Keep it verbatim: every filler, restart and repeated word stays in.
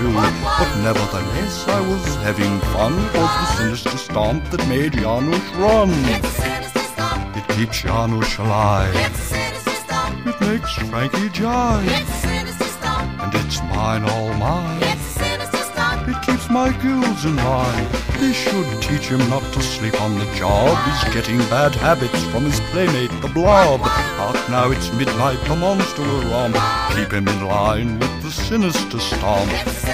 too. But nevertheless I was having fun. It was the sinister stomp that made Janusz run. It's a sinister stomp. It keeps Janusz alive. It's a sinister stomp. It makes Frankie jive. It's a sinister stomp. And it's mine, all mine. It's a sinister stomp. It keeps my gills in line. They should teach him not to sleep on the job. He's getting bad habits from his playmate, the Blob. Hark now, it's midnight, the monster will romp. Keep him in line with the sinister stomp. It's a